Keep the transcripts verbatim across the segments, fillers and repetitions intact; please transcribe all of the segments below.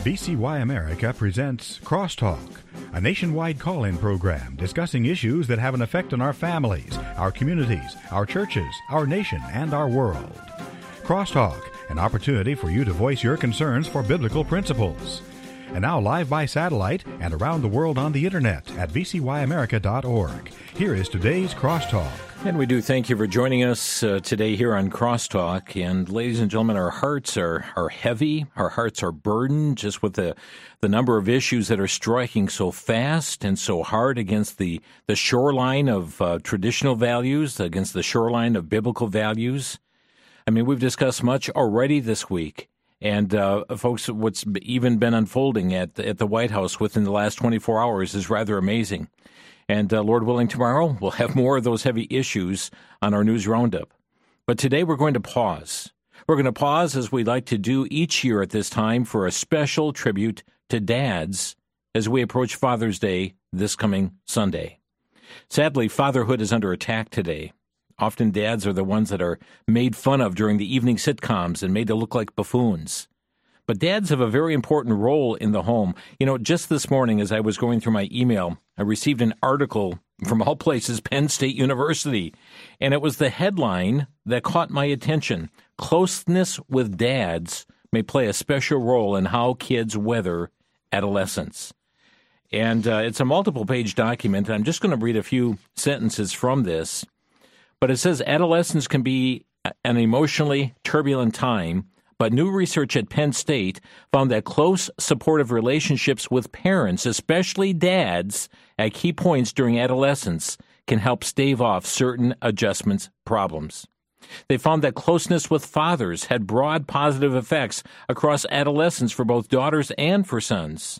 V C Y America presents Crosstalk, a nationwide call-in program discussing issues that have an effect on our families, our communities, our churches, our nation, and our world. Crosstalk, an opportunity for you to voice your concerns for biblical principles. And now live by satellite and around the world on the internet at v c y america dot org. Here is today's Crosstalk. And we do thank you for joining us uh, today here on Crosstalk. And ladies and gentlemen, our hearts are, are heavy. Our hearts are burdened just with the, the number of issues that are striking so fast and so hard against the, the shoreline of uh, traditional values, against the shoreline of biblical values. I mean, we've discussed much already this week. And, uh, folks, what's even been unfolding at, at the White House within the last twenty-four hours is rather amazing. And uh, Lord willing, tomorrow we'll have more of those heavy issues on our news roundup. But today we're going to pause. We're going to pause, as we like to do each year at this time, for a special tribute to dads as we approach Father's Day this coming Sunday. Sadly, fatherhood is under attack today. Often dads are the ones that are made fun of during the evening sitcoms and made to look like buffoons. But dads have a very important role in the home. You know, just this morning as I was going through my email, I received an article from all places, Penn State University, and it was the headline that caught my attention. Closeness with dads may play a special role in how kids weather adolescence. And uh, it's a multiple-page document, and I'm just going to read a few sentences from this. But it says adolescence can be an emotionally turbulent time, but new research at Penn State found that close, supportive relationships with parents, especially dads, at key points during adolescence can help stave off certain adjustments problems. They found that closeness with fathers had broad positive effects across adolescence for both daughters and for sons.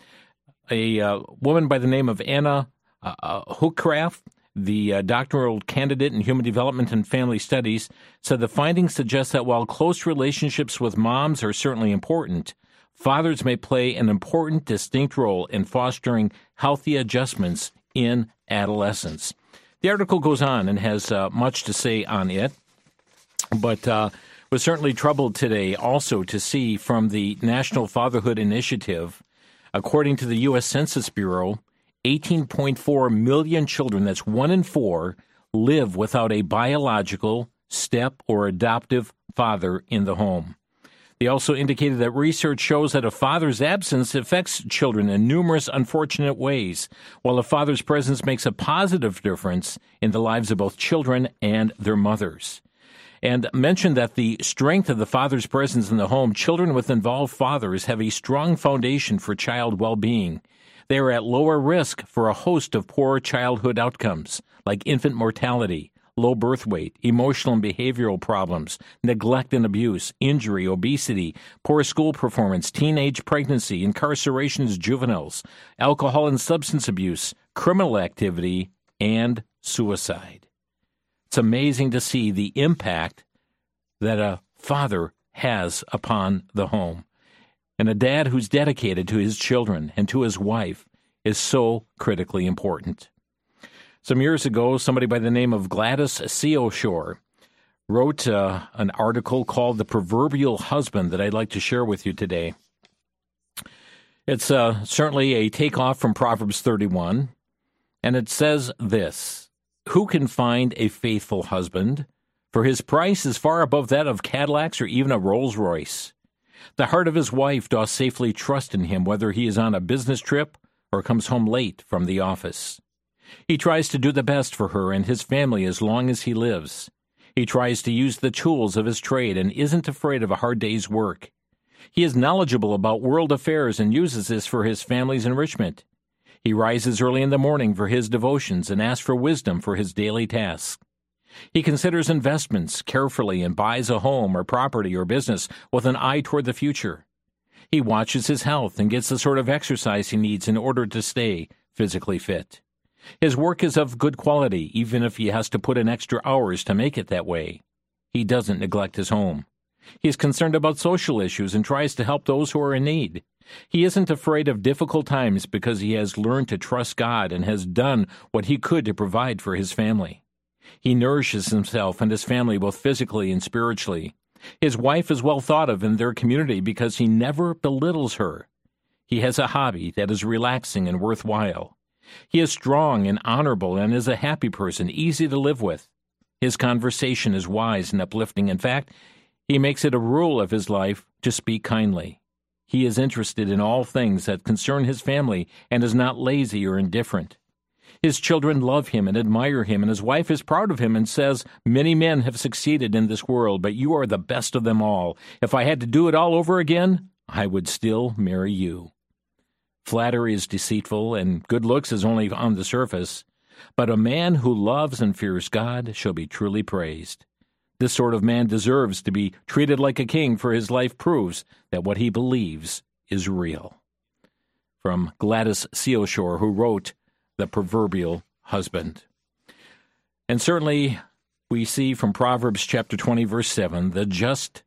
A uh, woman by the name of Anna uh, uh, Hochkraft, the uh, doctoral candidate in human development and family studies, said the findings suggest that while close relationships with moms are certainly important, fathers may play an important, distinct role in fostering healthy adjustments in adolescence. The article goes on and has uh, much to say on it, but uh, was certainly troubled today also to see from the National Fatherhood Initiative, according to the U S Census Bureau, eighteen point four million children, that's one in four, live without a biological, step, or adoptive father in the home. They also indicated that research shows that a father's absence affects children in numerous unfortunate ways, while a father's presence makes a positive difference in the lives of both children and their mothers. And mentioned that the strength of the father's presence in the home, children with involved fathers have a strong foundation for child well-being. They are at lower risk for a host of poor childhood outcomes, like infant mortality, low birth weight, emotional and behavioral problems, neglect and abuse, injury, obesity, poor school performance, teenage pregnancy, incarceration as juveniles, alcohol and substance abuse, criminal activity, and suicide. It's amazing to see the impact that a father has upon the home. And a dad who's dedicated to his children and to his wife is so critically important. Some years ago, somebody by the name of Gladys Seoshore wrote uh, an article called The Proverbial Husband that I'd like to share with you today. It's uh, certainly a takeoff from Proverbs thirty-one, and it says this: "Who can find a faithful husband? For his price is far above that of Cadillacs or even a Rolls Royce. The heart of his wife doth safely trust in him, whether he is on a business trip or comes home late from the office. He tries to do the best for her and his family as long as he lives. He tries to use the tools of his trade and isn't afraid of a hard day's work. He is knowledgeable about world affairs and uses this for his family's enrichment. He rises early in the morning for his devotions and asks for wisdom for his daily tasks. He considers investments carefully and buys a home or property or business with an eye toward the future. He watches his health and gets the sort of exercise he needs in order to stay physically fit. His work is of good quality, even if he has to put in extra hours to make it that way. He doesn't neglect his home. He is concerned about social issues and tries to help those who are in need. He isn't afraid of difficult times because he has learned to trust God and has done what he could to provide for his family. He nourishes himself and his family both physically and spiritually. His wife is well thought of in their community because he never belittles her. He has a hobby that is relaxing and worthwhile. He is strong and honorable and is a happy person, easy to live with. His conversation is wise and uplifting. In fact, he makes it a rule of his life to speak kindly. He is interested in all things that concern his family and is not lazy or indifferent. His children love him and admire him, and his wife is proud of him and says, "Many men have succeeded in this world, but you are the best of them all. If I had to do it all over again, I would still marry you." Flattery is deceitful, and good looks is only on the surface. But a man who loves and fears God shall be truly praised. This sort of man deserves to be treated like a king, for his life proves that what he believes is real. From Gladys Sealshore, who wrote The Proverbial Husband. And certainly we see from Proverbs chapter twenty, verse seven, the just,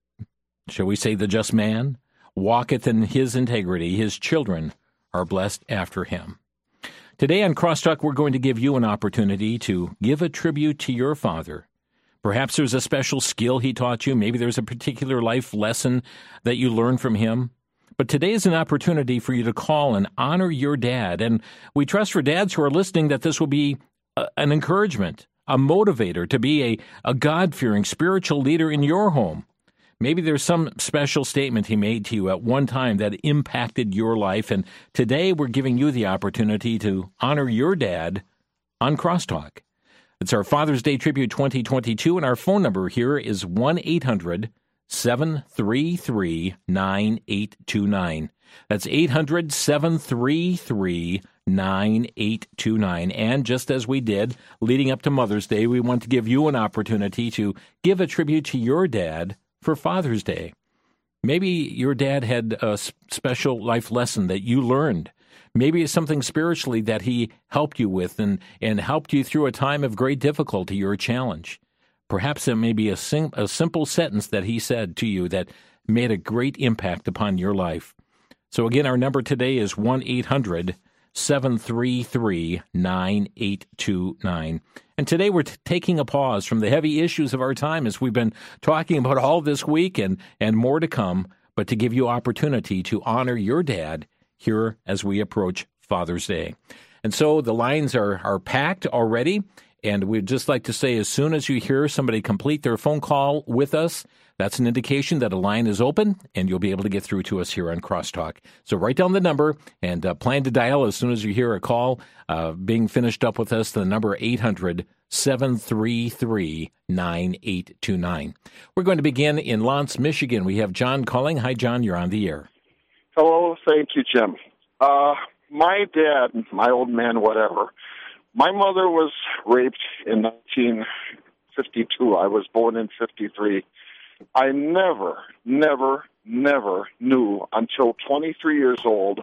shall we say the just man, walketh in his integrity, his children are blessed after him. Today on Crosstalk, we're going to give you an opportunity to give a tribute to your father. Perhaps there's a special skill he taught you. Maybe there's a particular life lesson that you learned from him. But today is an opportunity for you to call and honor your dad. And we trust for dads who are listening that this will be a, an encouragement, a motivator to be a, a God-fearing spiritual leader in your home. Maybe there's some special statement he made to you at one time that impacted your life, and today we're giving you the opportunity to honor your dad on Crosstalk. It's our Father's Day Tribute twenty twenty-two, and our phone number here is one eight hundred seven three three nine eight two nine. That's eight hundred seven three three nine eight two nine. And just as we did leading up to Mother's Day, we want to give you an opportunity to give a tribute to your dad for Father's Day. Maybe your dad had a special life lesson that you learned. Maybe it's something spiritually that he helped you with and, and helped you through a time of great difficulty or challenge. Perhaps it may be a, sim- a simple sentence that he said to you that made a great impact upon your life. So again, our number today is one eight hundred seven three three nine eight two nine. And today we're t- taking a pause from the heavy issues of our time as we've been talking about all this week and, and more to come, but to give you opportunity to honor your dad here as we approach Father's Day. And so the lines are, are packed already, and we'd just like to say as soon as you hear somebody complete their phone call with us, that's an indication that a line is open, and you'll be able to get through to us here on Crosstalk. So write down the number and uh, plan to dial as soon as you hear a call uh, being finished up with us. The number eight hundred seven three three nine eight two nine. We're going to begin in Lance, Michigan. We have John calling. Hi, John. You're on the air. Hello. Thank you, Jim. Uh, my dad, my old man, whatever, my mother was raped in nineteen fifty-two. I was born in fifty-three. I never, never, never knew until twenty-three years old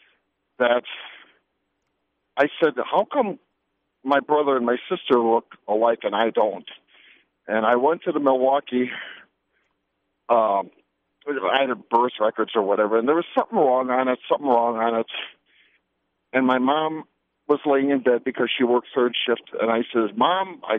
that I said, how come my brother and my sister look alike and I don't? And I went to the Milwaukee, um, I had birth records or whatever, and there was something wrong on it, something wrong on it. And my mom was laying in bed because she worked third shift, and I said, Mom, I,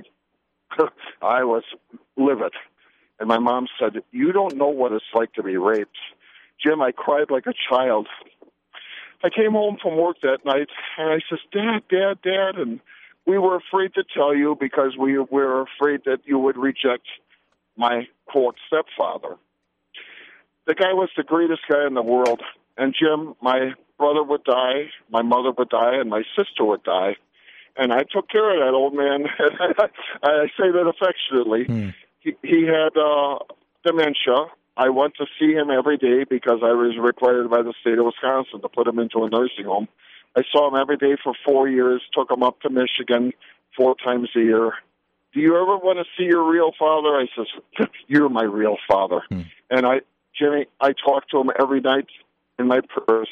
I was livid. And my mom said, you don't know what it's like to be raped. Jim, I cried like a child. I came home from work that night, and I said, Dad, Dad, Dad, and we were afraid to tell you because we were afraid that you would reject my, quote, stepfather. The guy was the greatest guy in the world. And, Jim, my brother would die, my mother would die, and my sister would die. And I took care of that old man. I say that affectionately. Mm. He, he had uh, dementia. I went to see him every day because I was required by the state of Wisconsin to put him into a nursing home. I saw him every day for four years, took him up to Michigan four times a year. Do you ever want to see your real father? I says, you're my real father. Hmm. And I, Jimmy, I talk to him every night in my prayers.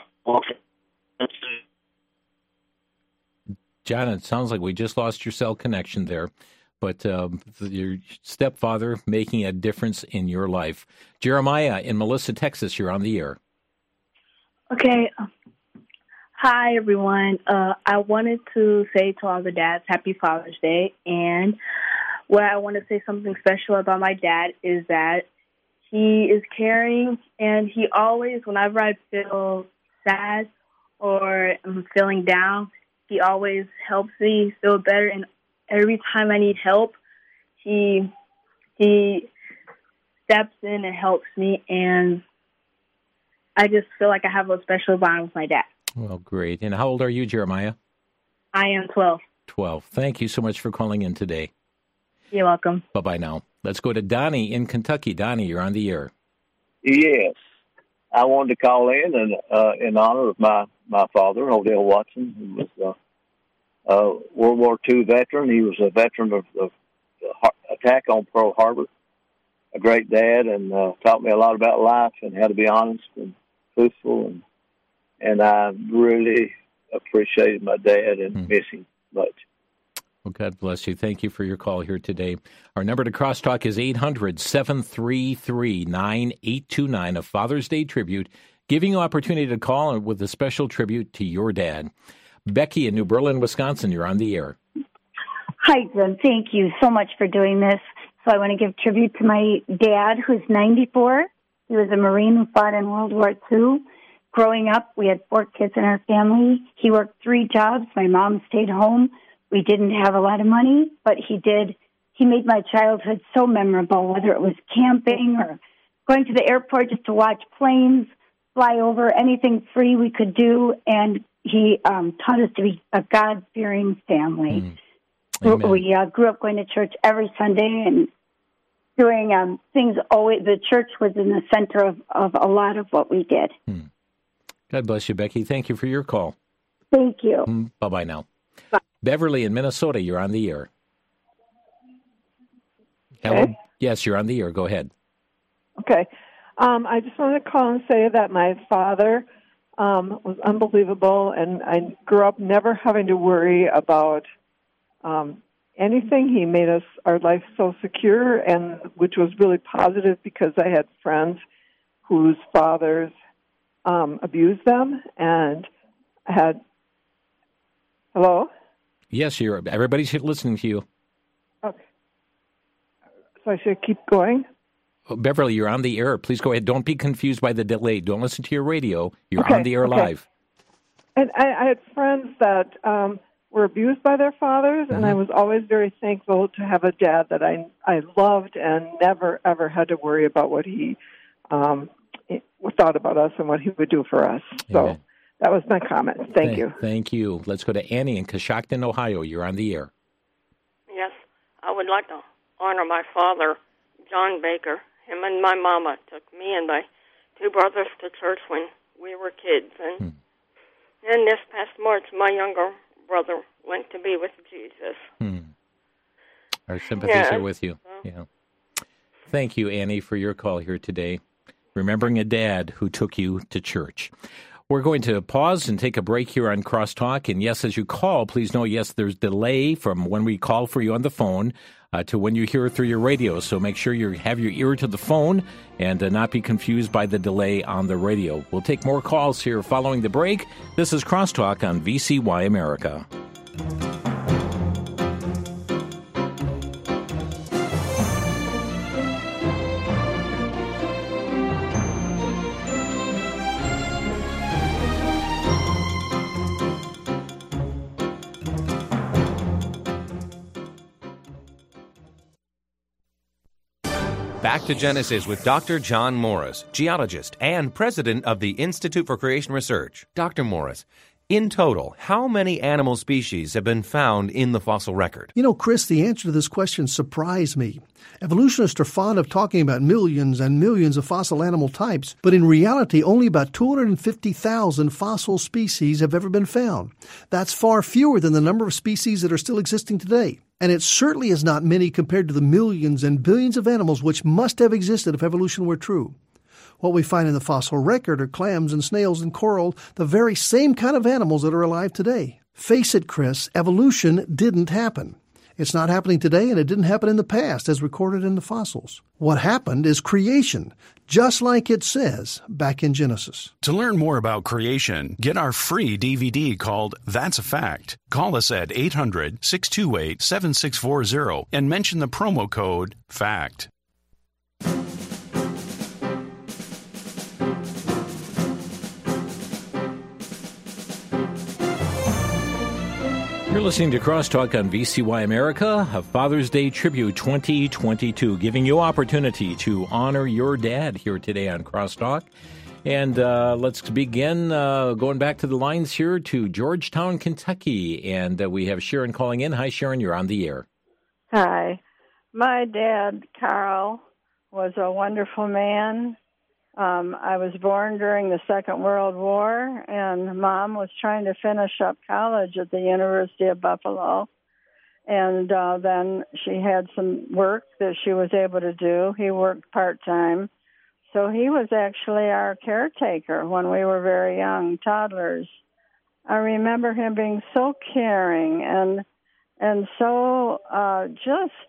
John, it sounds like we just lost your cell connection there. But um, your stepfather making a difference in your life. Jeremiah in Melissa, Texas, you're on the air. Okay. Hi, everyone. Uh, I wanted to say to all the dads, Happy Father's Day. And what I want to say something special about my dad is that he is caring, and he always, whenever I feel sad or I'm feeling down, he always helps me feel better. And every time I need help, he he steps in and helps me, and I just feel like I have a special bond with my dad. Well, great. And how old are you, Jeremiah? I am twelve. twelve. Thank you so much for calling in today. You're welcome. Bye-bye now. Let's go to Donnie in Kentucky. Donnie, you're on the air. Yes. I wanted to call in and uh, in honor of my, my father, Odell Watson, who was a uh, World War Two veteran. He was a veteran of, of the attack on Pearl Harbor. A great dad, and uh, taught me a lot about life and how to be honest and truthful. And and I really appreciated my dad and mm. miss him much. Well, God bless you. Thank you for your call here today. Our number to Crosstalk is eight hundred, seven three three, nine eight two nine, a Father's Day tribute, giving you opportunity to call with a special tribute to your dad. Becky in New Berlin, Wisconsin, you're on the air. Hi, Jim. Thank you so much for doing this. So I want to give tribute to my dad, who's ninety-four. He was a Marine who fought in World War Two. Growing up, we had four kids in our family. He worked three jobs. My mom stayed home. We didn't have a lot of money, but he did. He made my childhood so memorable, whether it was camping or going to the airport just to watch planes fly over, anything free we could do. And he um, taught us to be a God-fearing family. Mm. We uh, grew up going to church every Sunday and doing um, things. Always, the church was in the center of, of a lot of what we did. Mm. God bless you, Becky. Thank you for your call. Thank you. Mm. Bye-bye now. Bye. Beverly in Minnesota, you're on the air. Hello? Okay. Yes, you're on the air. Go ahead. Okay. Um, I just wanted to call and say that my father um, was unbelievable, and I grew up never having to worry about um, anything. He made us our life so secure, and which was really positive because I had friends whose fathers um, abused them, and I had. Hello? Yes, you're. Everybody's listening to you. Okay. So I should keep going? Oh, Beverly, you're on the air. Please go ahead. Don't be confused by the delay. Don't listen to your radio. You're okay, on the air okay. live. And I, I had friends that um, were abused by their fathers, mm-hmm. and I was always very thankful to have a dad that I I loved and never, ever had to worry about what he um, thought about us and what he would do for us. So. Amen. That was my comment. Thank, thank you. Thank you. Let's go to Annie in Coshocton, Ohio. You're on the air. Yes, I would like to honor my father, John Baker. Him and my mama took me and my two brothers to church when we were kids. And hmm. then this past March, my younger brother went to be with Jesus. Hmm. Our sympathies yeah. are with you. Uh, yeah. Thank you, Annie, for your call here today. Remembering a dad who took you to church. We're going to pause and take a break here on Crosstalk. And yes, as you call, please know, yes, there's delay from when we call for you on the phone uh, to when you hear it through your radio. So make sure you have your ear to the phone and uh, not be confused by the delay on the radio. We'll take more calls here following the break. This is Crosstalk on V C Y America. Back to Genesis with Doctor John Morris, geologist and president of the Institute for Creation Research. Doctor Morris, in total, how many animal species have been found in the fossil record? You know, Chris, the answer to this question surprised me. Evolutionists are fond of talking about millions and millions of fossil animal types, but in reality, only about two hundred fifty thousand fossil species have ever been found. That's far fewer than the number of species that are still existing today. And it certainly is not many compared to the millions and billions of animals which must have existed if evolution were true. What we find in the fossil record are clams and snails and coral, the very same kind of animals that are alive today. Face it, Chris, evolution didn't happen. It's not happening today, and it didn't happen in the past, as recorded in the fossils. What happened is creation, just like it says back in Genesis. To learn more about creation, get our free D V D called That's a Fact. Call us at eight hundred, six two eight, seven six four zero and mention the promo code FACT. You're listening to Crosstalk on V C Y America, a Father's Day Tribute twenty twenty-two, giving you opportunity to honor your dad here today on Crosstalk. And uh, let's begin uh, going back to the lines here to Georgetown, Kentucky. And uh, we have Sharon calling in. Hi, Sharon, you're on the air. Hi. My dad, Carl, was a wonderful man. Um, I was born during the Second World War, and Mom was trying to finish up college at the University of Buffalo. And uh, then she had some work that she was able to do. He worked part-time. So he was actually our caretaker when we were very young, toddlers. I remember him being so caring and and so uh, just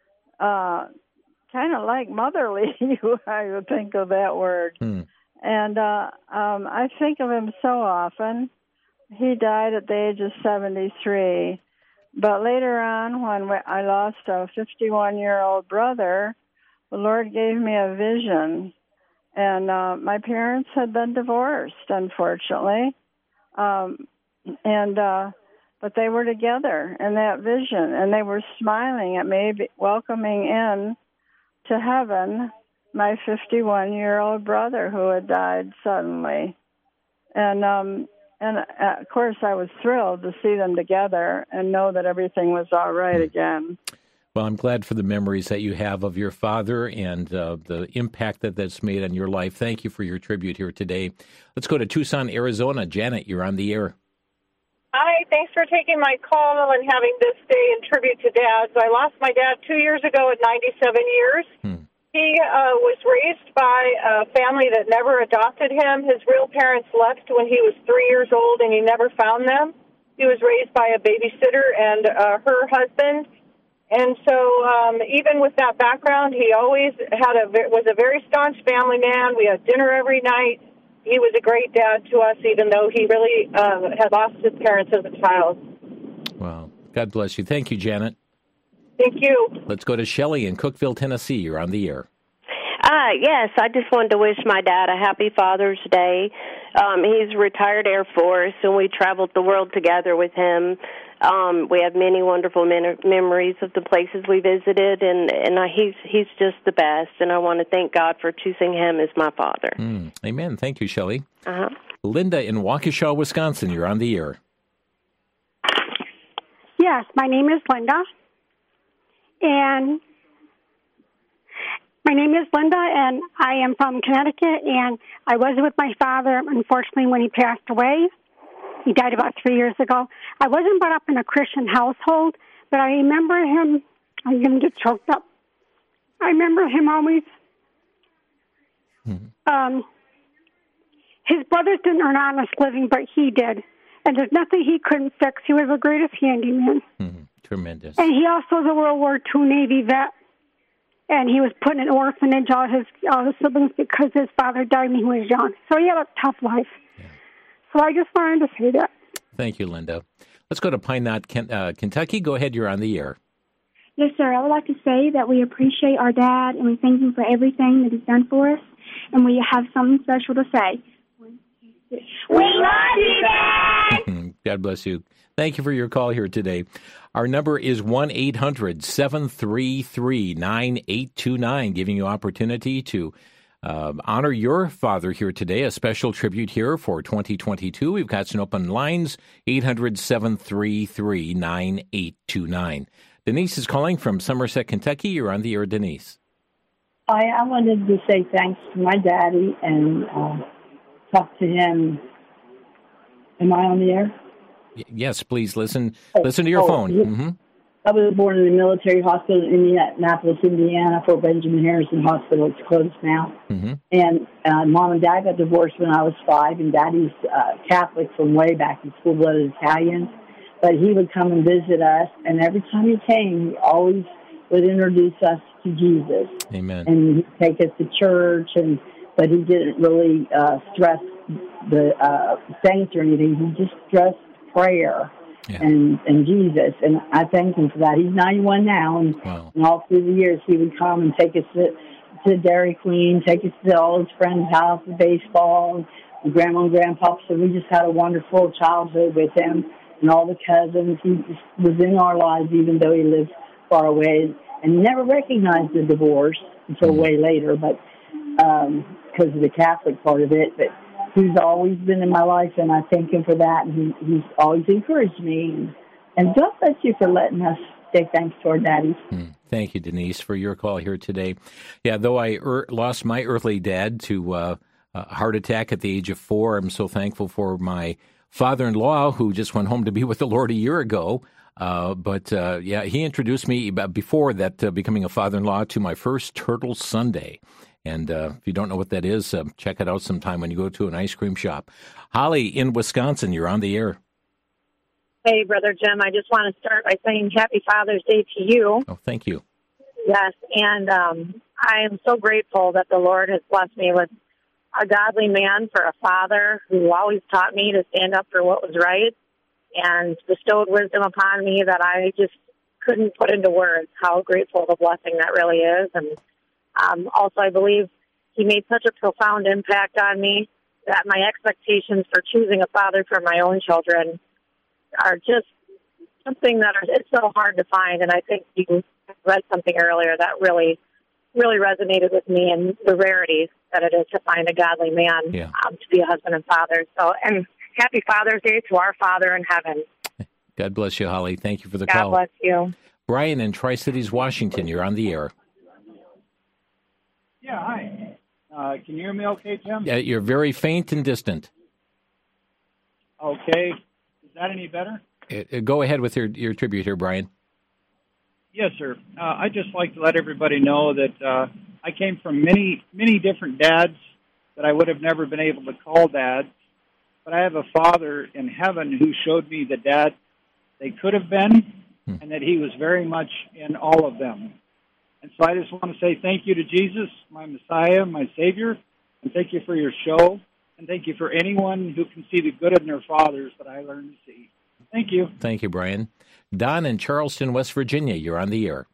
uh, kind of like motherly, I would think of that word. Hmm. And uh, um, I think of him so often. He died at the age of seventy-three. But later on, when I lost a fifty-one-year-old brother, the Lord gave me a vision. And uh, my parents had been divorced, unfortunately. Um, and uh, but they were together in that vision, and they were smiling at me, welcoming in to heaven my fifty-one-year-old brother who had died suddenly. And, um, and uh, of course, I was thrilled to see them together and know that everything was all right again. Well, I'm glad for the memories that you have of your father and uh, the impact that that's made on your life. Thank you for your tribute here today. Let's go to Tucson, Arizona. Janet, you're on the air. Hi, thanks for taking my call and having this day in tribute to Dad. So I lost my dad two years ago at ninety-seven years. Hmm. He uh, was raised by a family that never adopted him. His real parents left when he was three years old, and he never found them. He was raised by a babysitter and uh, her husband. And so um, even with that background, he always had a was a very staunch family man. We had dinner every night. He was a great dad to us, even though he really uh, had lost his parents as a child. Wow. God bless you. Thank you, Janet. Thank you. Let's go to Shelley in Cookeville, Tennessee. You're on the air. Uh, yes, I just wanted to wish my dad a happy Father's Day. Um, he's retired Air Force, and we traveled the world together with him. Um, we have many wonderful men- memories of the places we visited, and, and uh, he's he's just the best, and I want to thank God for choosing him as my father. Mm, amen. Thank you, Shelley. Uh-huh. Linda in Waukesha, Wisconsin, you're on the air. Yes, my name is Linda, and my name is Linda, and I am from Connecticut, and I was with my father, unfortunately, when he passed away. He died about three years ago. I wasn't brought up in a Christian household, but I remember him, I'm going to get choked up. I remember him always, mm-hmm. um, his brothers didn't earn honest living, but he did. And there's nothing he couldn't fix. He was the greatest handyman. Mm-hmm. Tremendous. And he also was a World War Two Navy vet. And he was put in an orphanage, all his, all his siblings, because his father died when he was young. So he had a tough life. Yeah. So I just wanted to say that. Thank you, Linda. Let's go to Pine Knot, uh, Kentucky. Go ahead. You're on the air. Yes, sir. I would like to say that we appreciate our dad, and we thank him for everything that he's done for us, and we have something special to say. We love you, Dad! God bless you. Thank you for your call here today. Our number is one eight hundred seven three three nine eight two nine, giving you opportunity to uh, honor your father here today. A special tribute here for twenty twenty-two. We've got some open lines, eight hundred seven three three nine eight two nine. Denise is calling from Somerset, Kentucky. You're on the air, Denise. I, I wanted to say thanks to my daddy and uh, talk to him. Am I on the air? Yes, please listen. Oh, listen to your oh, phone. Yeah. Mm-hmm. I was born in a military hospital in Indianapolis, Indiana, for Benjamin Harrison Hospital. It's closed now. Mm-hmm. And uh, Mom and Dad got divorced when I was five, and Daddy's uh, Catholic from way back. He's full-blooded Italian. but he would come and visit us, and every time he came, he always would introduce us to Jesus. Amen. And he'd take us to church, and but he didn't really uh, stress the uh, saints or anything. He just stressed prayer yeah. and, and Jesus, and I thank him for that. He's ninety-one now, and, wow. and all through the years, he would come and take us to, to Dairy Queen, take us to all his friends' house, the baseball, and Grandma and Grandpa, so we just had a wonderful childhood with him and all the cousins. He just was in our lives, even though he lived far away, and he never recognized the divorce until way later, but um, because of the Catholic part of it. But he's always been in my life, and I thank him for that. And he, he's always encouraged me. And, and God bless you for letting us say thanks to our daddies. Hmm. Thank you, Denise, for your call here today. Yeah, though I er- lost my earthly dad to uh, a heart attack at the age of four, I'm so thankful for my father-in-law, who just went home to be with the Lord a year ago. Uh, but, uh, yeah, he introduced me before that, uh, becoming a father-in-law, to my first Turtle Sundae. And uh, if you don't know what that is, uh, check it out sometime when you go to an ice cream shop. Holly in Wisconsin, you're on the air. Hey, Brother Jim, I just want to start by saying Happy Father's Day to you. Oh, thank you. Yes, and um, I am so grateful that the Lord has blessed me with a godly man for a father who always taught me to stand up for what was right and bestowed wisdom upon me that I just couldn't put into words how grateful the blessing that really is. And um, also, I believe he made such a profound impact on me that my expectations for choosing a father for my own children are just something that are, it's so hard to find. And I think you read something earlier that really, really resonated with me, and the rarity that it is to find a godly man yeah. um, to be a husband and father. So, and happy Father's Day to our Father in heaven. God bless you, Holly. Thank you for the God call. God bless you. Brian in Tri-Cities, Washington, you're on the air. Yeah, hi. Uh, can you hear me okay, Jim? Yeah, you're very faint and distant. Okay. Is that any better? Uh, go ahead with your, your tribute here, Brian. Yes, sir. Uh, I'd just like to let everybody know that uh, I came from many, many different dads that I would have never been able to call dads. But I have a Father in heaven who showed me the dad they could have been, hmm. and that he was very much in all of them. And so I just want to say thank you to Jesus, my Messiah, my Savior, and thank you for your show, and thank you for anyone who can see the good in their fathers that I learned to see. Thank you. Thank you, Brian. Don in Charleston, West Virginia, you're on the air.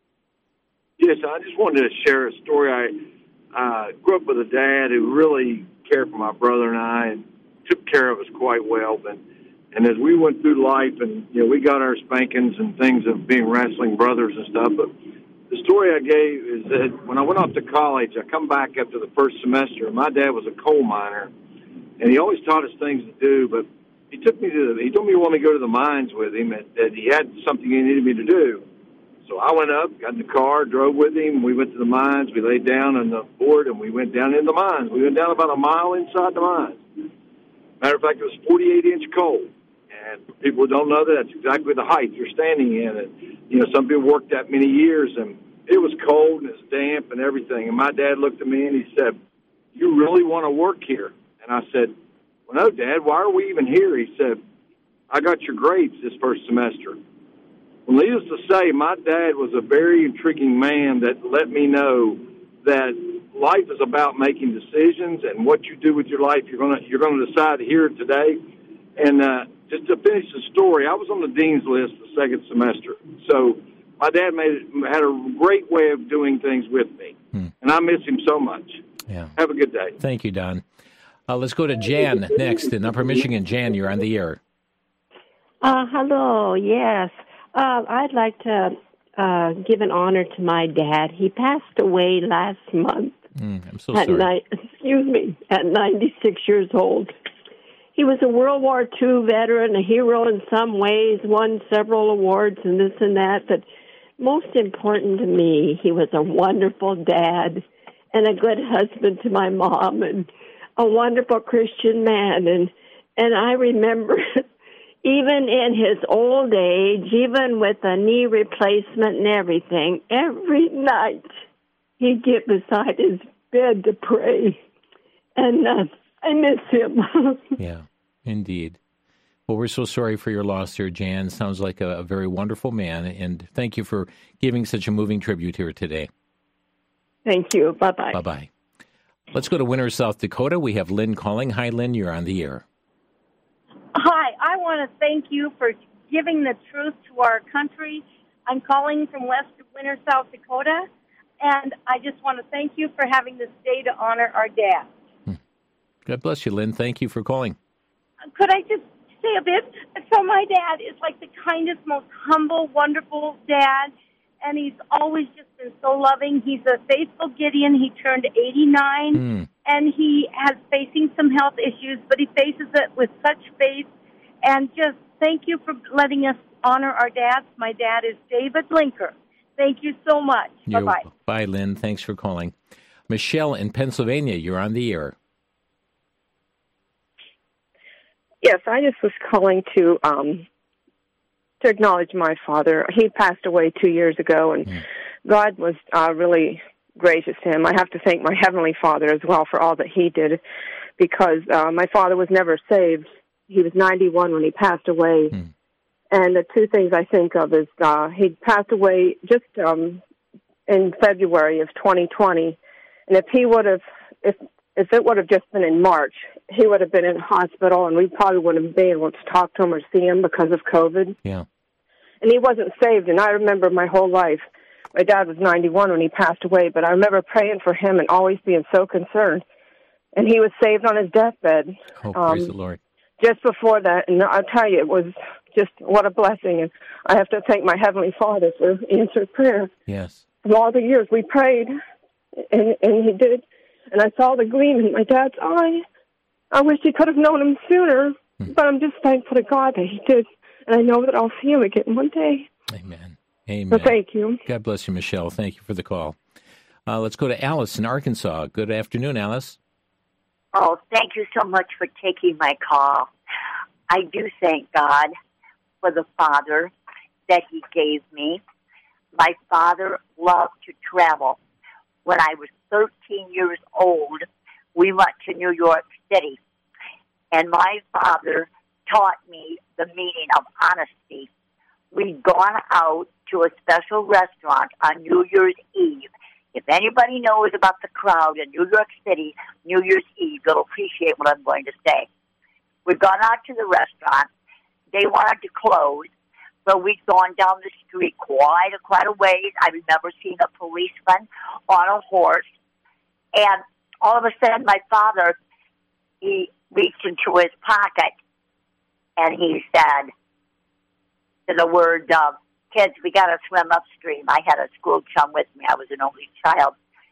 Yes, I just wanted to share a story. I uh, grew up with a dad who really cared for my brother and I and took care of us quite well. But, and as we went through life, and you know, we got our spankings and things of being wrestling brothers and stuff, but the story I gave is that when I went off to college, I come back after the first semester. My dad was a coal miner, and he always taught us things to do, but he took me to the, he told me he wanted to go to the mines with him, and that he had something he needed me to do. So I went up, got in the car, drove with him. We went to the mines. We laid down on the board, and we went down in the mines. We went down about a mile inside the mines. Matter of fact, it was forty-eight inch coal. And people who don't know that, that's exactly the height you're standing in. And, you know, some people worked that many years, and it was cold and it was damp and everything. And my dad looked at me and he said, "You really want to work here?" And I said, "Well, no, Dad, why are we even here?" He said, "I got your grades this first semester." Well, needless to say, my dad was a very intriguing man that let me know that life is about making decisions, and what you do with your life, you're going to you're going to decide here today. And uh, just to finish the story, I was on the dean's list the second semester. So my dad made had a great way of doing things with me, hmm. and I miss him so much. Yeah. Have a good day. Thank you, Don. Uh, let's go to Jan next in Upper Michigan. Jan, you're on the air. Uh, hello, yes. Uh, I'd like to uh, give an honor to my dad. He passed away last month. Mm, I'm so at sorry. Ni- excuse me, at ninety-six years old. He was a World War Two veteran, a hero in some ways, won several awards and this and that, but most important to me, he was a wonderful dad and a good husband to my mom and a wonderful Christian man. And, and I remember even in his old age, even with a knee replacement and everything, every night he'd get beside his bed to pray. And uh, I miss him. Yeah, indeed. Well, we're so sorry for your loss here, Jan. Sounds like a, a very wonderful man, and thank you for giving such a moving tribute here today. Thank you. Bye-bye. Bye-bye. Let's go to Winter, South Dakota. We have Lynn calling. Hi, Lynn. You're on the air. Hi. I want to thank you for giving the truth to our country. I'm calling from west of Winter, South Dakota, and I just want to thank you for having this day to honor our dad. God bless you, Lynn. Thank you for calling. Could I just say a bit? So my dad is like the kindest, most humble, wonderful dad, and he's always just been so loving. He's a faithful Gideon. He turned eighty-nine, mm. and he has facing some health issues, but he faces it with such faith. And just thank you for letting us honor our dads. My dad is David Linker. Thank you so much. You're, Bye-bye. Bye, Lynn. Thanks for calling. Michelle in Pennsylvania, you're on the air. Yes, I just was calling to um, to acknowledge my father. He passed away two years ago, and mm. God was uh, really gracious to him. I have to thank my Heavenly Father as well for all that he did, because uh, my father was never saved. He was ninety-one when he passed away. Mm. And the two things I think of is uh, he passed away just um, in February of twenty twenty, and if he would have, if If it would have just been in March, he would have been in hospital, and we probably wouldn't been able to talk to him or see him because of COVID. Yeah. And he wasn't saved, and I remember my whole life. My dad was ninety-one when he passed away, but I remember praying for him and always being so concerned. And he was saved on his deathbed. Oh, praise um, the Lord. Just before that, and I'll tell you, it was just what a blessing. And I have to thank my Heavenly Father for answered prayer. Yes. And all the years we prayed, and, and he did. And I saw the gleam in my dad's eye. I wish he could have known him sooner, hmm. but I'm just thankful to God that he did. And I know that I'll see him again one day. Amen. Amen. So thank you. God bless you, Michelle. Thank you for the call. Uh, let's go to Alice in Arkansas. Good afternoon, Alice. Oh, thank you so much for taking my call. I do thank God for the father that he gave me. My father loved to travel. When I was thirteen years old, we went to New York City, and my father taught me the meaning of honesty. We'd gone out to a special restaurant on New Year's Eve. If anybody knows about the crowd in New York City, New Year's Eve, they'll appreciate what I'm going to say. We'd gone out to the restaurant. They wanted to close, so we'd gone down the street quite a, quite a ways. I remember seeing a policeman on a horse, and all of a sudden my father, he reached into his pocket, and he said, to the word, uh, kids, we got to swim upstream. I had a school chum with me. I was an only child.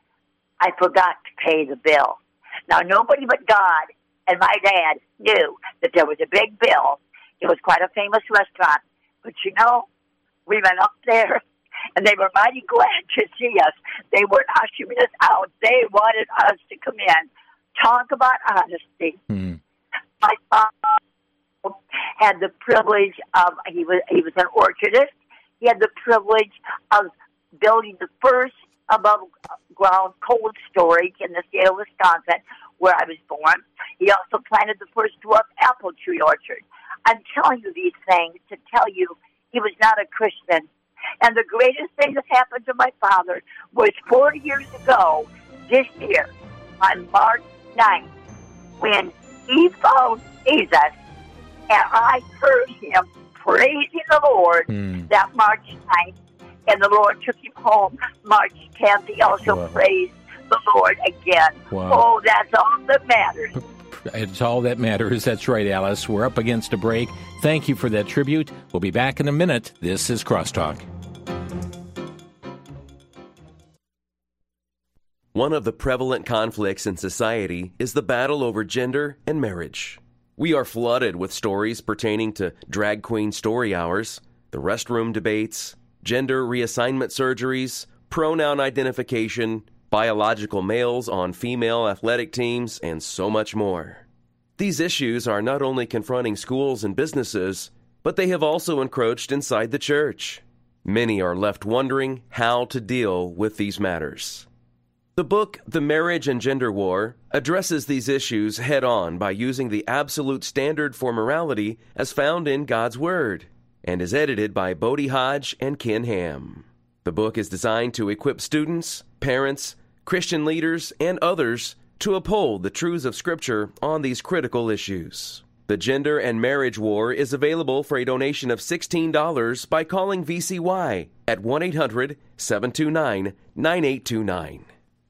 I forgot to pay the bill. Now, nobody but God and my dad knew that there was a big bill. It was quite a famous restaurant. But, you know, we went up there, and they were mighty glad to see us. They weren't ushering us out. They wanted us to come in. Talk about honesty. Mm. My father had the privilege of, he was he was an orchardist. He had the privilege of building the first above-ground cold storage in the state of Wisconsin, where I was born. He also planted the first dwarf apple tree orchard. I'm telling you these things to tell you he was not a Christian. And the greatest thing that happened to my father was forty years ago, this year, on March ninth, when he found Jesus, and I heard him praising the Lord mm. that March ninth, and the Lord took him home March tenth. He also wow. praised the Lord again. Wow. Oh, that's all that matters. It's all that matters. That's right, Alice. We're up against a break. Thank you for that tribute. We'll be back in a minute. This is Crosstalk. One of the prevalent conflicts in society is the battle over gender and marriage. We are flooded with stories pertaining to drag queen story hours, the restroom debates, gender reassignment surgeries, pronoun identification, biological males on female athletic teams, and so much more. These issues are not only confronting schools and businesses, but they have also encroached inside the church. Many are left wondering how to deal with these matters. The book, The Marriage and Gender War, addresses these issues head-on by using the absolute standard for morality as found in God's Word, and is edited by Bodie Hodge and Ken Ham. The book is designed to equip students, parents, Christian leaders, and others to uphold the truths of Scripture on these critical issues. The Gender and Marriage War is available for a donation of sixteen dollars by calling V C Y at one eight hundred seven two nine nine eight two nine.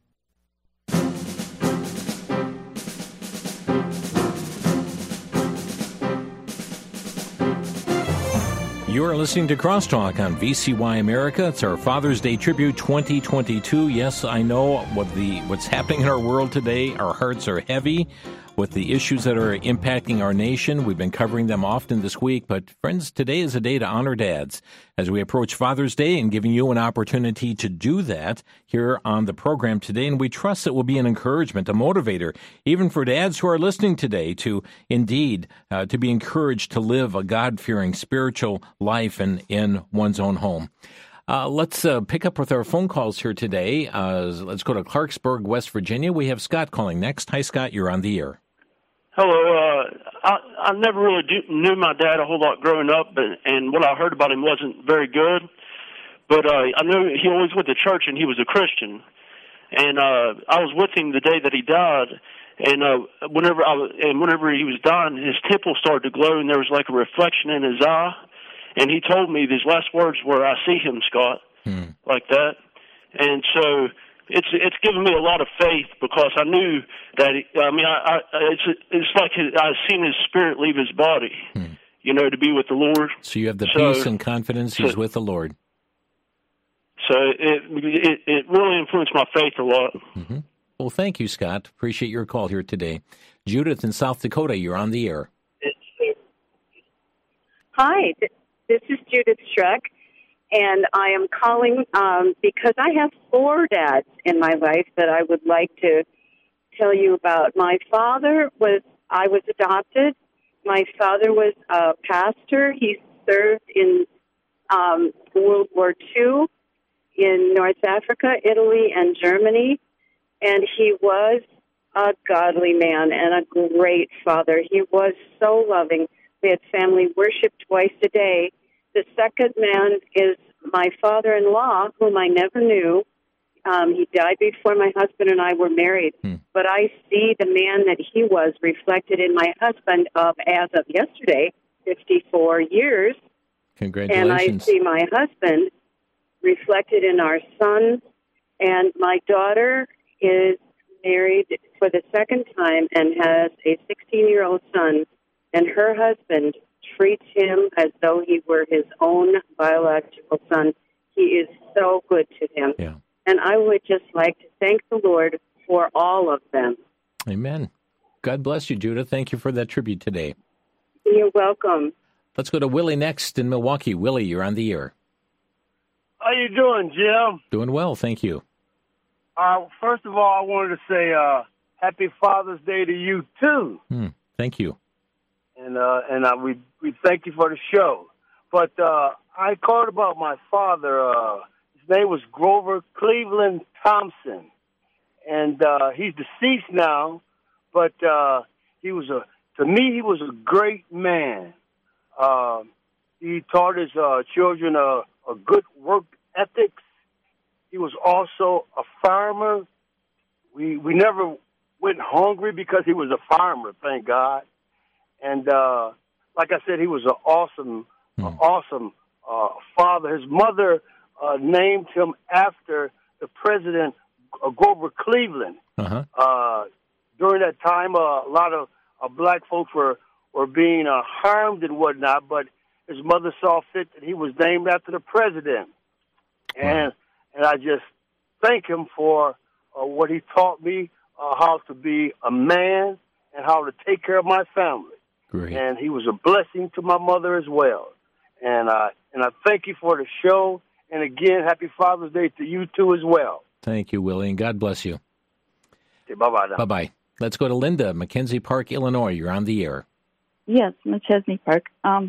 You are listening to Crosstalk on V C Y America. It's our Father's Day Tribute twenty twenty-two. Yes, I know what the what's happening in our world today. Our hearts are heavy with the issues that are impacting our nation. We've been covering them often this week. But, friends, today is a day to honor dads as we approach Father's Day and giving you an opportunity to do that here on the program today. And we trust it will be an encouragement, a motivator, even for dads who are listening today to indeed uh, to be encouraged to live a God-fearing spiritual life in, in one's own home. Uh, let's uh, pick up with our phone calls here today. Uh, let's go to Clarksburg, West Virginia. We have Scott calling next. Hi, Scott. You're on the air. Hello. Uh, I, I never really do, knew my dad a whole lot growing up, and, and what I heard about him wasn't very good. But uh, I knew he always went to church, and he was a Christian. And uh, I was with him the day that he died, and uh, whenever I was, and whenever he was dying, his temple started to glow, and there was like a reflection in his eye. And he told me these last words were, "I see him, Scott," hmm. like that. And so it's it's given me a lot of faith because I knew that. He, I mean, I, I it's it's like I've seen his spirit leave his body, hmm. you know, to be with the Lord. So you have the so, peace and confidence he's so, with the Lord. So it it, it really influenced my faith a lot. Mm-hmm. Well, thank you, Scott. Appreciate your call here today. Judith in South Dakota, you're on the air. Hi, this is Judith Schreck. And I am calling um, because I have four dads in my life that I would like to tell you about. My father was, I was adopted. My father was a pastor. He served in um, World War Two in North Africa, Italy, and Germany. And he was a godly man and a great father. He was so loving. We had family worship twice a day. The second man is my father-in-law, whom I never knew. Um, he died before my husband and I were married. Hmm. But I see the man that he was reflected in my husband of, as of yesterday, fifty-four years. Congratulations. And I see my husband reflected in our son. And my daughter is married for the second time and has a sixteen-year-old son. And her husband treats him as though he were his own biological son. He is so good to him. Yeah. And I would just like to thank the Lord for all of them. Amen. God bless you, Judah. Thank you for that tribute today. You're welcome. Let's go to Willie next in Milwaukee. Willie, you're on the air. How you doing, Jim? Doing well, thank you. Uh, first of all, I wanted to say uh, Happy Father's Day to you, too. Hmm. Thank you. And uh, and uh, we we thank you for the show. But uh, I called about my father. Uh, his name was Grover Cleveland Thompson, and uh, he's deceased now. But uh, he was a to me he was a great man. Uh, he taught his uh, children a, a good work ethics. He was also a farmer. We we never went hungry because he was a farmer. Thank God. And uh, like I said, he was an awesome, mm. uh, awesome uh, father. His mother uh, named him after the president, uh, Grover Cleveland. Uh-huh. Uh, during that time, uh, a lot of uh, black folks were, were being uh, harmed and whatnot, but his mother saw fit that he was named after the president. And and I just thank him for uh, what he taught me, uh, how to be a man and how to take care of my family. Great. And he was a blessing to my mother as well. And uh, and I thank you for the show. And again, Happy Father's Day to you too as well. Thank you, Willie, and God bless you. Okay, bye-bye now. Bye-bye. Let's go to Linda, Mackenzie Park, Illinois. You're on the air. Yes, McChesney Park. Um,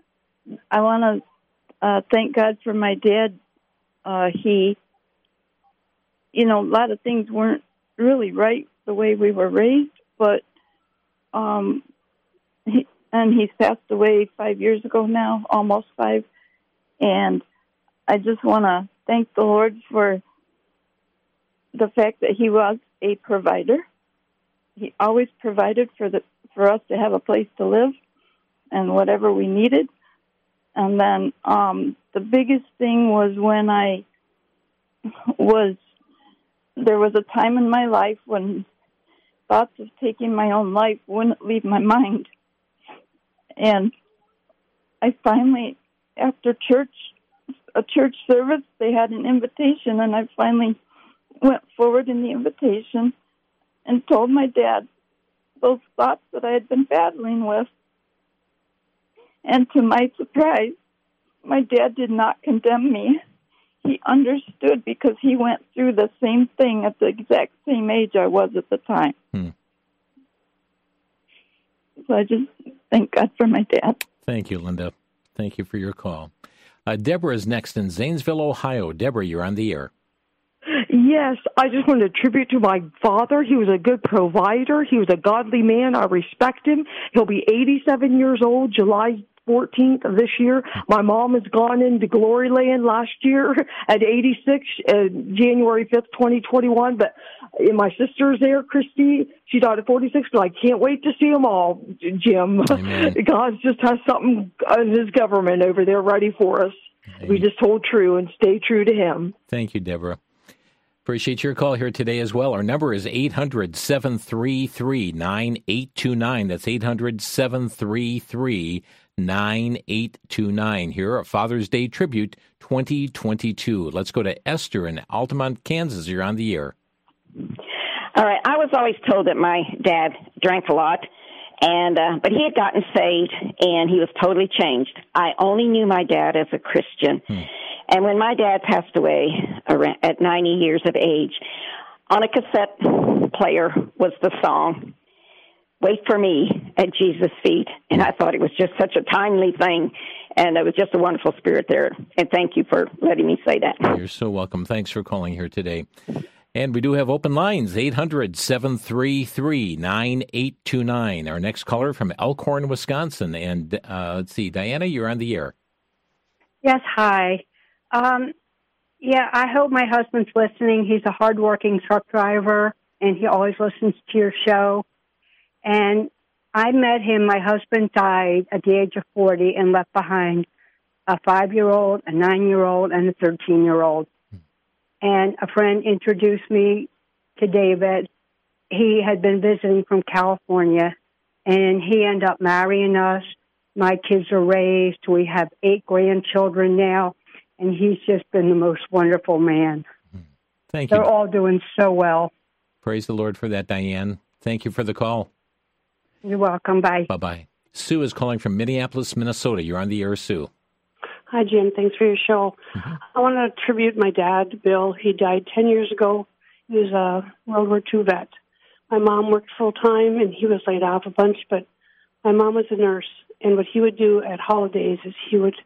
I want to uh, thank God for my dad. Uh, he you know, a lot of things weren't really right the way we were raised, but, um, he, and he's passed away five years ago now, almost five. And I just want to thank the Lord for the fact that he was a provider. He always provided for the for us to have a place to live and whatever we needed. And then um, the biggest thing was when I was, there was a time in my life when thoughts of taking my own life wouldn't leave my mind. And I finally, after church, a church service, they had an invitation, and I finally went forward in the invitation and told my dad those thoughts that I had been battling with. And to my surprise, my dad did not condemn me. He understood because he went through the same thing at the exact same age I was at the time. Hmm. So I just thank God for my dad. Thank you, Linda. Thank you for your call. Uh, Deborah is next in Zanesville, Ohio. Deborah, you're on the air. Yes, I just want to tribute to my father. He was a good provider. He was a godly man. I respect him. He'll be eighty-seven years old July fourteenth of this year. My mom has gone into glory land last year at eighty-six, uh, January fifth, twenty twenty-one. But uh, my sister's there, Christy. She died at forty-six, but I can't wait to see them all, Jim. God just has something in his government over there ready for us. Amen. We just hold true and stay true to him. Thank you, Deborah. Appreciate your call here today as well. Our number is eight hundred, seven three three, nine eight two nine. That's eight hundred, seven three three, nine eight two nine. Here at Father's Day Tribute twenty twenty-two. Let's go to Esther in Altamont, Kansas. You're on the air. All right. I was always told that my dad drank a lot, and uh, but he had gotten saved, and he was totally changed. I only knew my dad as a Christian. Hmm. And when my dad passed away at ninety years of age, on a cassette player was the song, Wait for Me at Jesus' Feet. And I thought it was just such a timely thing. And it was just a wonderful spirit there. And thank you for letting me say that. You're so welcome. Thanks for calling here today. And we do have open lines, eight hundred, seven three three, nine eight two nine. Our next caller from Elkhorn, Wisconsin. And uh, let's see, Diana, you're on the air. Yes, hi. Um, yeah, I hope my husband's listening. He's a hardworking truck driver, and he always listens to your show. And I met him. My husband died at the age of forty and left behind a five-year-old, a nine-year-old, and a thirteen-year-old. And a friend introduced me to David. He had been visiting from California, and he ended up marrying us. My kids are raised. We have eight grandchildren now. And he's just been the most wonderful man. Thank you. They're all doing so well. Praise the Lord for that, Diane. Thank you for the call. You're welcome. Bye. Bye-bye. Sue is calling from Minneapolis, Minnesota. You're on the air, Sue. Hi, Jim. Thanks for your show. Mm-hmm. I want to tribute my dad, Bill. He died ten years ago. He was a World War Two vet. My mom worked full-time, and he was laid off a bunch, but my mom was a nurse. And what he would do at holidays is he would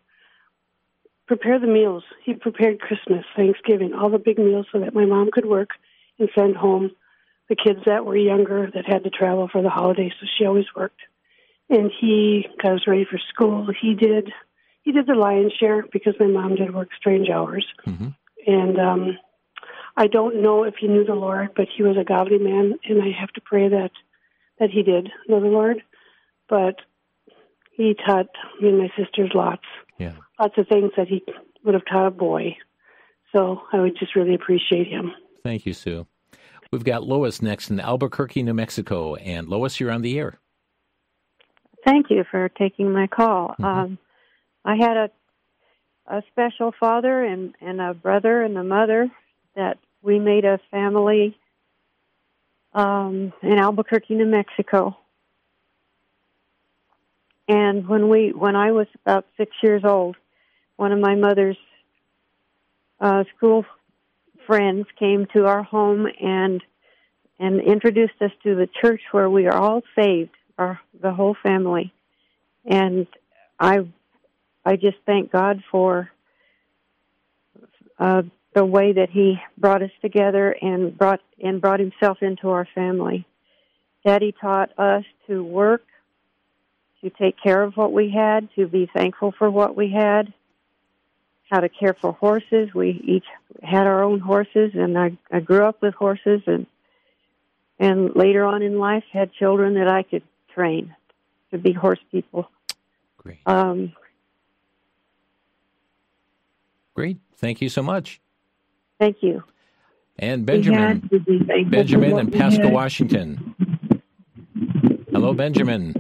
prepare the meals. He prepared Christmas, Thanksgiving, all the big meals so that my mom could work and send home the kids that were younger that had to travel for the holidays, so she always worked. And he got us ready for school. He did he did the lion's share because my mom did work strange hours. Mm-hmm. And um, I don't know if he knew the Lord, but he was a godly man, and I have to pray that, that he did know the Lord. But he taught me and my sisters lots. Yeah. Lots of things that he would have taught a boy. So I would just really appreciate him. Thank you, Sue. We've got Lois next in Albuquerque, New Mexico. And Lois, you're on the air. Thank you for taking my call. Mm-hmm. Um, I had a a special father and, and a brother and a mother that we made a family um, in Albuquerque, New Mexico. And when we, when I was about six years old, one of my mother's uh, school friends came to our home and and introduced us to the church where we are all saved, our the whole family. And I, I just thank God for uh, the way that he brought us together and brought and brought himself into our family. Daddy taught us to work, to take care of what we had, to be thankful for what we had, how to care for horses. We each had our own horses, and I, I grew up with horses, and and later on in life had children that I could train to be horse people. Great. Um, Great. Thank you so much. Thank you. And Benjamin. Benjamin in Pasco, Washington. Hello, Benjamin.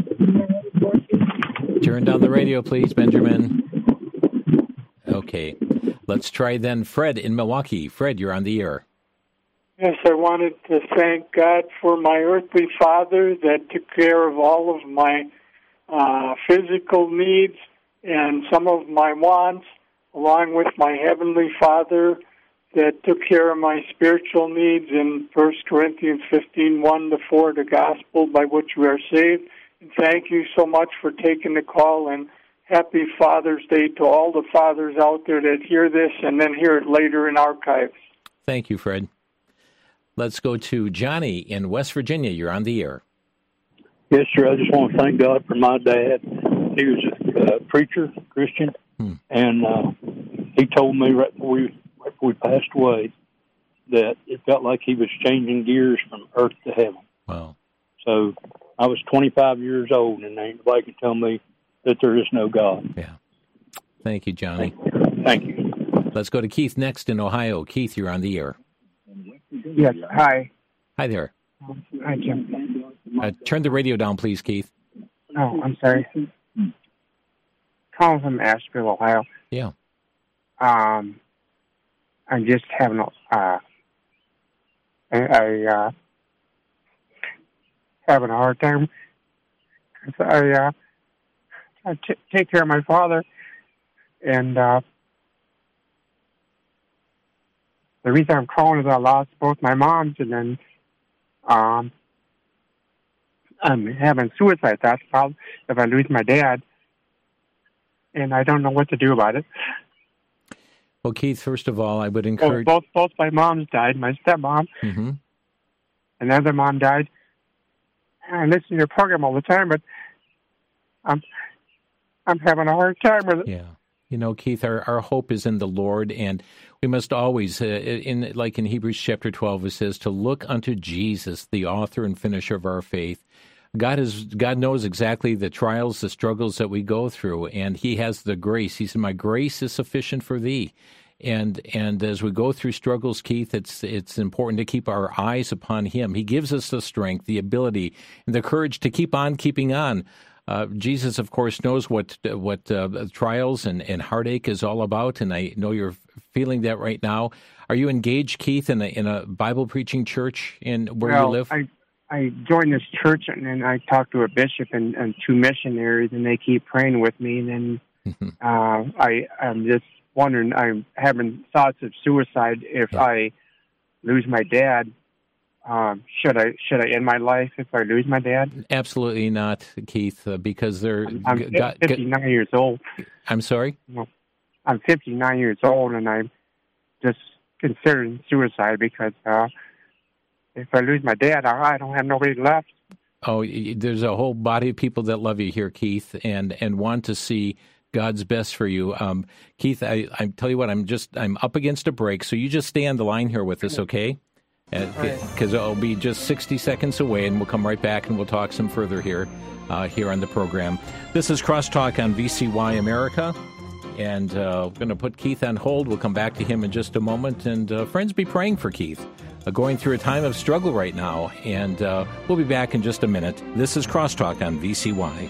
Turn down the radio, please, Benjamin. Okay. Let's try then Fred in Milwaukee. Fred, you're on the air. Yes, I wanted to thank God for my earthly father that took care of all of my uh, physical needs and some of my wants, along with my heavenly Father that took care of my spiritual needs in First Corinthians fifteen, one to four, the gospel by which we are saved. And thank you so much for taking the call, and happy Father's Day to all the fathers out there that hear this and then hear it later in archives. Thank you, Fred. Let's go to Johnny in West Virginia. You're on the air. Yes, sir. I just want to thank God for my dad. He was a uh, preacher, Christian, hmm. and uh, he told me right before, we, right before we passed away that it felt like he was changing gears from earth to heaven. Wow. So I was twenty-five years old, and ain't nobody can tell me that there is no God. Yeah. Thank you, Johnny. Thank you. Thank you. Let's go to Keith next in Ohio. Keith, you're on the air. Yes, hi. Hi there. Hi, Jim. Uh, turn the radio down, please, Keith. Oh, I'm sorry. Calling from Asheville, Ohio. Yeah. Um, I'm just having a, uh, I, uh, having a hard time because I, uh, I t- take care of my father, and uh, the reason I'm calling is I lost both my moms, and then um, I'm having suicide thoughts about if I lose my dad, and I don't know what to do about it. Well, Keith, first of all, I would encourage... Both, both, both my moms died, my stepmom, mm-hmm. and the other mom died. I listen to your program all the time, but I'm I'm having a hard time with it. Yeah. You know, Keith, our, our hope is in the Lord, and we must always, uh, in like in Hebrews chapter twelve, it says, to look unto Jesus, the author and finisher of our faith. God is God knows exactly the trials, the struggles that we go through, and He has the grace. He said, "My grace is sufficient for thee." And and as we go through struggles, Keith, it's it's important to keep our eyes upon Him. He gives us the strength, the ability, and the courage to keep on keeping on. Uh, Jesus, of course, knows what what uh, trials and, and heartache is all about, and I know you're feeling that right now. Are you engaged, Keith, in a in a Bible preaching church in where well, you live? I I joined this church, and then I talked to a bishop and, and two missionaries, and they keep praying with me. And then mm-hmm. uh, I I'm just wondering. I'm having thoughts of suicide if yeah. I lose my dad. Um, should I should I end my life if I lose my dad? Absolutely not, Keith, uh, because they're... I'm, I'm got, fifty-nine years old. I'm sorry? I'm fifty-nine years old, and I'm just considering suicide because uh, if I lose my dad, I don't have nobody left. Oh, there's a whole body of people that love you here, Keith, and, and want to see God's best for you. Um, Keith, I, I tell you what, I'm just I'm up against a break, so you just stay on the line here with us, okay? Because it'll be just sixty seconds away, and we'll come right back and we'll talk some further here, uh, here on the program. This is Crosstalk on V C Y America, and uh, we're going to put Keith on hold. We'll come back to him in just a moment, and uh, friends, be praying for Keith, uh, going through a time of struggle right now, and uh, we'll be back in just a minute. This is Crosstalk on V C Y.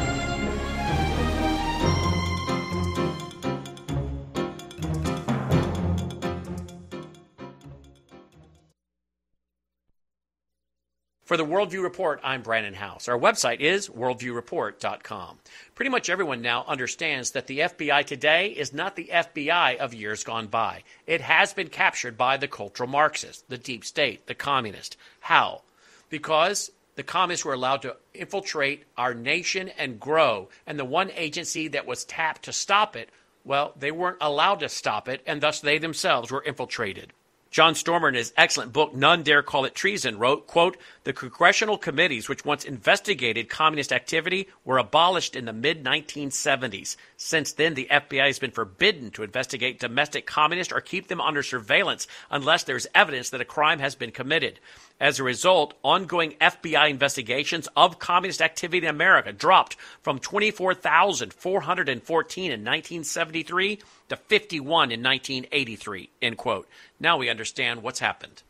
For the Worldview Report, I'm Brandon House. Our website is worldview report dot com. Pretty much everyone now understands that the F B I today is not the F B I of years gone by. It has been captured by the cultural Marxists, the deep state, the communists. How? Because the communists were allowed to infiltrate our nation and grow, and the one agency that was tapped to stop it Well, they weren't allowed to stop it, and thus they themselves were infiltrated. John Stormer, in his excellent book, None Dare Call It Treason, wrote, quote, "The congressional committees which once investigated communist activity were abolished in the mid nineteen seventies. Since then, the F B I has been forbidden to investigate domestic communists or keep them under surveillance unless there's evidence that a crime has been committed. As a result, ongoing F B I investigations of communist activity in America dropped from twenty-four thousand four hundred fourteen in nineteen seventy-three to fifty-one in nineteen eighty-three, end quote. Now we understand what's happened.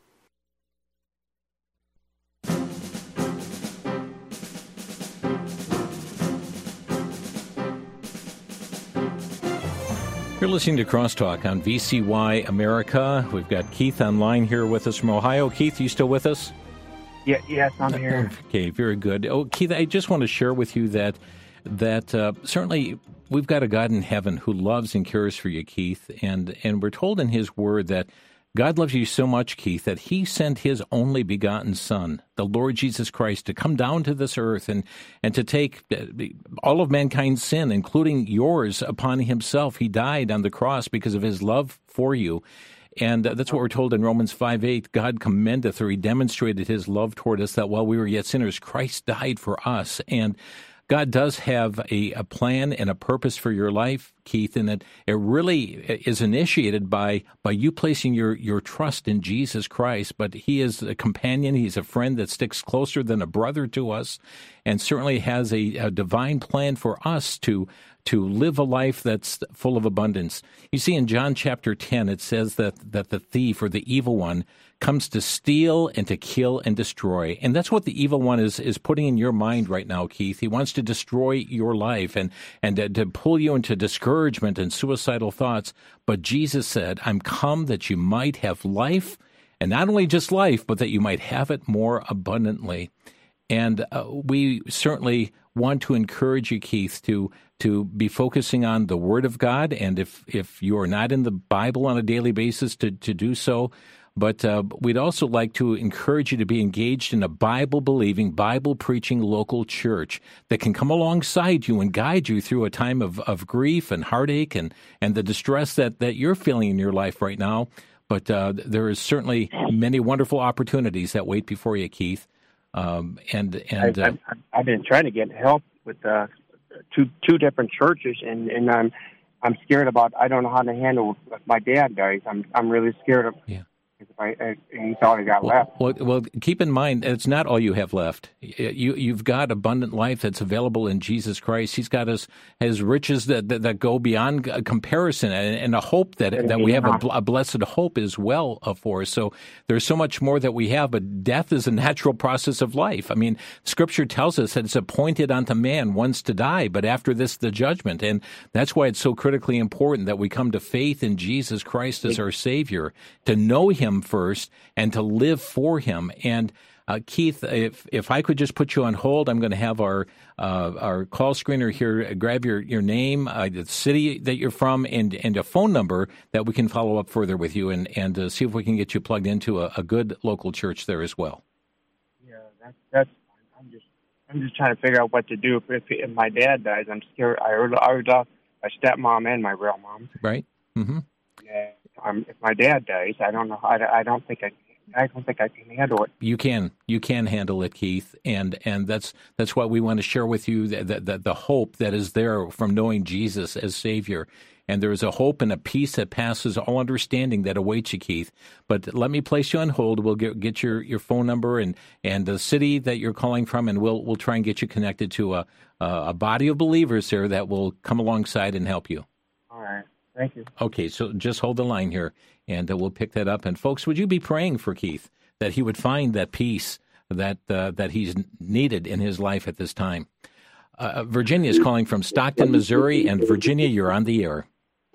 You're listening to Crosstalk on V C Y America. We've got Keith online here with us from Ohio. Keith, you still with us? Yeah, yes, I'm here. Okay, very good. Oh, Keith, I just want to share with you that that uh, certainly we've got a God in heaven who loves and cares for you, Keith, and and we're told in His Word that God loves you so much, Keith, that He sent His only begotten Son, the Lord Jesus Christ, to come down to this earth and, and to take all of mankind's sin, including yours, upon Himself. He died on the cross because of His love for you. And that's what we're told in Romans five eight. God commendeth, or He demonstrated His love toward us, that while we were yet sinners, Christ died for us. And God does have a, a plan and a purpose for your life, Keith, and it, it really is initiated by by you placing your, your trust in Jesus Christ. But He is a companion. He's a friend that sticks closer than a brother to us, and certainly has a, a divine plan for us to to live a life that's full of abundance. You see, in John chapter ten, it says that, that the thief, or the evil one, comes to steal and to kill and destroy. And that's what the evil one is is putting in your mind right now, Keith. He wants to destroy your life and, and to, to pull you into discouragement and suicidal thoughts. But Jesus said, I'm come that you might have life, and not only just life, but that you might have it more abundantly. And uh, we certainly want to encourage you, Keith, to to be focusing on the Word of God. And if, if you are not in the Bible on a daily basis, to, to do so. But uh, we'd also like to encourage you to be engaged in a Bible-believing, Bible-preaching local church that can come alongside you and guide you through a time of, of grief and heartache and, and the distress that, that you're feeling in your life right now. But uh, there is certainly many wonderful opportunities that wait before you, Keith. Um, and and I, uh, I've, I've been trying to get help with uh, two two different churches, and, and I'm I'm scared about. I don't know how to handle if my dad dies. I'm I'm really scared of. Yeah. If I, I, he's all I got well, left. Well, well, keep in mind, it's not all you have left. You, you've got abundant life that's available in Jesus Christ. He's got his, his riches that, that, that go beyond comparison, and, and a hope that that we have a, a blessed hope as well for us. So there's so much more that we have, but death is a natural process of life. I mean, Scripture tells us that it's appointed unto man once to die, but after this, the judgment. And that's why it's so critically important that we come to faith in Jesus Christ as our Savior, to know Him first and to live for Him. And uh, Keith, if if I could just put you on hold, I'm going to have our uh, our call screener here grab your your name, uh, the city that you're from, and and a phone number that we can follow up further with you and and uh, see if we can get you plugged into a, a good local church there as well. Yeah, that's that's. I'm just I'm just trying to figure out what to do if, if my dad dies. I'm scared. I already, I already lost my stepmom and my real mom. Right. Mm-hmm. Yeah. Um, if my dad dies, I don't know. I, I don't think I. I don't think I can handle it. You can. You can handle it, Keith, and and that's that's why we want to share with you the, the, the hope that is there from knowing Jesus as Savior. And there is a hope and a peace that passes all understanding that awaits you, Keith. But let me place you on hold. We'll get get your, your phone number and, and the city that you're calling from, and we'll we'll try and get you connected to a a body of believers here that will come alongside and help you. All right. Thank you. Okay, so just hold the line here, and uh, we'll pick that up. And folks, would you be praying for Keith, that he would find that peace that uh, that he's needed in his life at this time? Uh, Virginia is calling from Stockton, Missouri, and Virginia, you're on the air.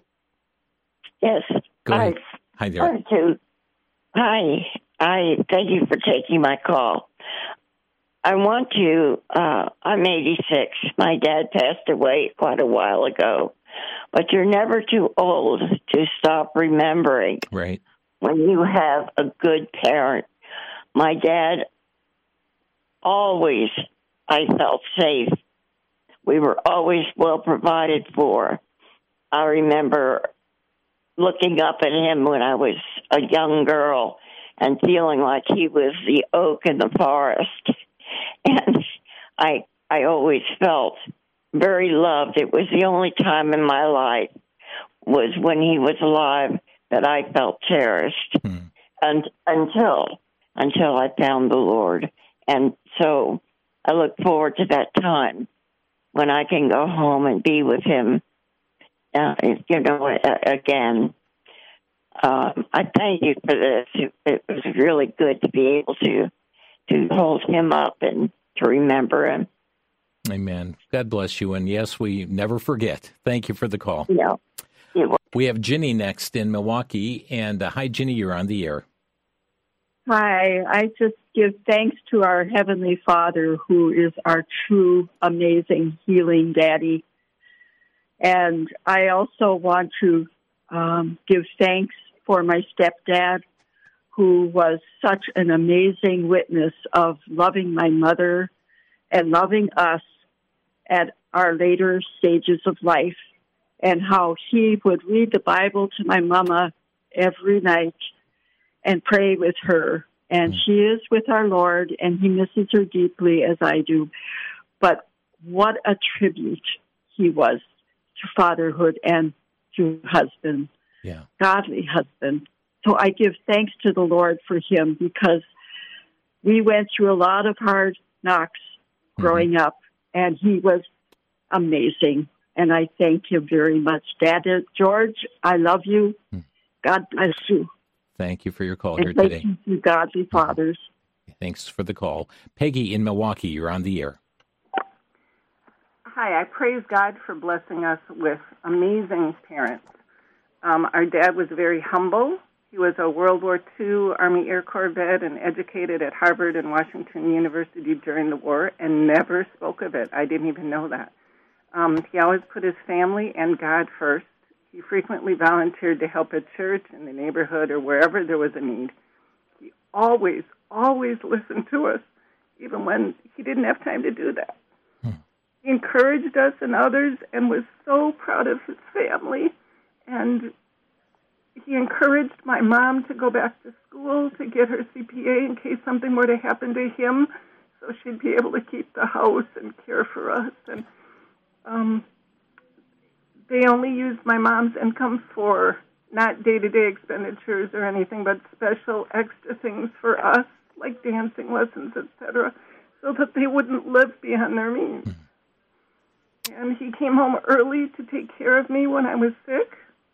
Yes. Go ahead. I, Hi there. To, hi. I thank you for taking my call. I want to. Uh, I'm eighty-six. My dad passed away quite a while ago. But you're never too old to stop remembering. Right. When you have a good parent. My dad, always, I felt safe. We were always well provided for. I remember looking up at him when I was a young girl and feeling like he was the oak in the forest. And I I always felt very loved. It was the only time in my life was when he was alive that I felt cherished. Hmm. And until until I found the Lord. And so I look forward to that time when I can go home and be with him, uh, you know, again. Um, I thank you for this. It, it was really good to be able to to hold him up and to remember him. Amen. God bless you. And yes, we never forget. Thank you for the call. No. We have Ginny next in Milwaukee. And uh, hi, Ginny, you're on the air. Hi, I just give thanks to our Heavenly Father, who is our true, amazing, healing Daddy. And I also want to um, give thanks for my stepdad, who was such an amazing witness of loving my mother and loving us at our later stages of life, and how he would read the Bible to my mama every night and pray with her. And she is with our Lord, and he misses her deeply, as I do. But what a tribute he was to fatherhood and to husband, yeah. godly husband. So I give thanks to the Lord for him, because we went through a lot of hard knocks growing mm-hmm. up, and he was amazing. And I thank him very much. Dad, George, I love you. Mm. God bless you. Thank you for your call and here today. Thank you, godly fathers. Thanks for the call. Peggy in Milwaukee, you're on the air. Hi, I praise God for blessing us with amazing parents. Um, our dad was very humble. He was a World War Two Army Air Corps vet and educated at Harvard and Washington University during the war, and never spoke of it. I didn't even know that. Um, he always put his family and God first. He frequently volunteered to help at church, in the neighborhood, or wherever there was a need. He always, always listened to us, even when he didn't have time to do that. Hmm. He encouraged us and others and was so proud of his family. And he encouraged my mom to go back to school to get her C P A in case something were to happen to him, so she'd be able to keep the house and care for us. And um, they only used my mom's income for not day-to-day expenditures or anything, but special extra things for us, like dancing lessons, et cetera, so that they wouldn't live beyond their means. And he came home early to take care of me when I was sick.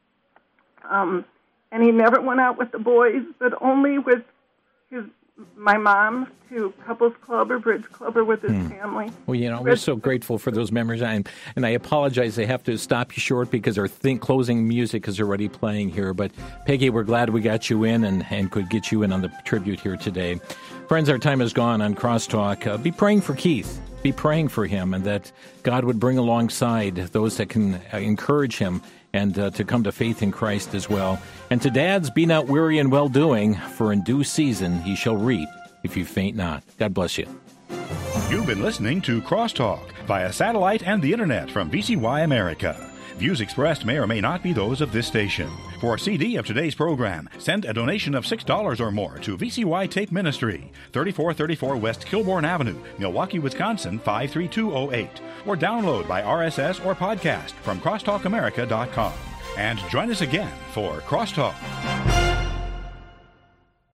Um, and he never went out with the boys, but only with his my mom to couples club or bridge club or with his hmm. family. Well, you know, we're so grateful for those memories. And, and I apologize, I have to stop you short because our think closing music is already playing here. But, Peggy, we're glad we got you in and, and could get you in on the tribute here today. Friends, our time is gone on Crosstalk. Uh, be praying for Keith. Be praying for him, and that God would bring alongside those that can uh, encourage him and uh, to come to faith in Christ as well. And to dads, be not weary in well-doing, for in due season he shall reap if you faint not. God bless you. You've been listening to Crosstalk via satellite and the internet from V C Y America. Views expressed may or may not be those of this station. For a C D of today's program, send a donation of six dollars or more to V C Y Tape Ministry, thirty-four thirty-four West Kilbourne Avenue, Milwaukee, Wisconsin, five three two oh eight. Or download by R S S or podcast from crosstalk america dot com. And join us again for Crosstalk.